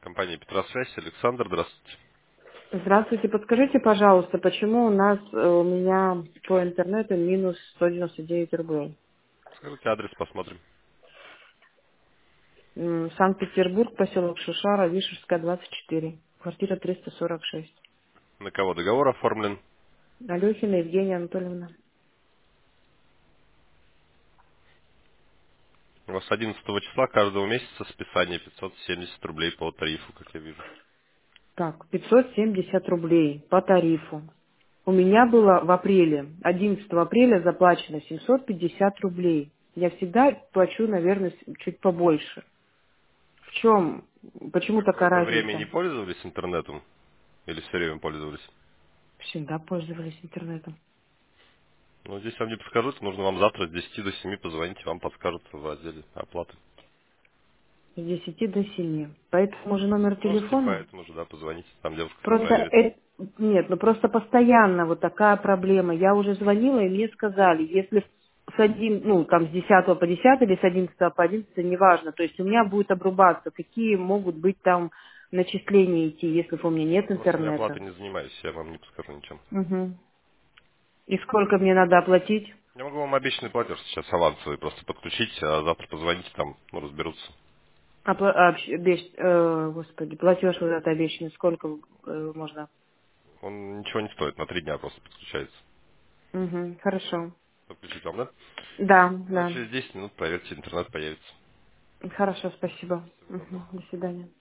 Компания Петросвязь. Александр, здравствуйте. Здравствуйте, подскажите, пожалуйста, почему у меня по интернету минус 199 рублей? Скажите адрес, посмотрим. Санкт-Петербург, поселок Шушара, Вишерская, 24, квартира 346. На кого договор оформлен? Алехина Евгения Анатольевна. У вас 11 числа каждого месяца списание 570 рублей по тарифу, как я вижу. Так, 570 рублей по тарифу. У меня было в апреле, 11 апреля заплачено 750 рублей. Я всегда плачу, наверное, чуть побольше. В чем, почему Вы такая какое-то время не разница? пользовались интернетом? Или все время пользовались? Всегда пользовались интернетом. Ну, здесь вам не подскажут. Нужно вам завтра с 10 до 7 позвонить, вам подскажут в отделе оплаты. С 10 до 7. Поэтому же номер Можете телефона. поэтому же, да, позвонить. Там девушка все Просто проверит. нет, ну просто постоянно вот такая проблема. Я уже звонила, и мне сказали, если ну, там с 10 по 10 или с 11 по 11, неважно, то есть у меня будет обрубаться, какие могут быть там начисления идти, если у меня нет Просто я интернета. оплатой не занимаюсь, я вам не подскажу ничем. Мгм. И сколько мне надо оплатить? Я могу вам обещанный платеж сейчас авансовый просто подключить, а завтра позвоните, там, ну, разберутся. Господи, платеж вот этот обещанный, сколько можно? Он ничего не стоит, на 3 дня просто подключается. Мгм. Хорошо. Подключить вам, да? Да, Ну, да. через 10 минут, проверьте, интернет появится. Хорошо, спасибо. Всего доброго. Мгм. До свидания.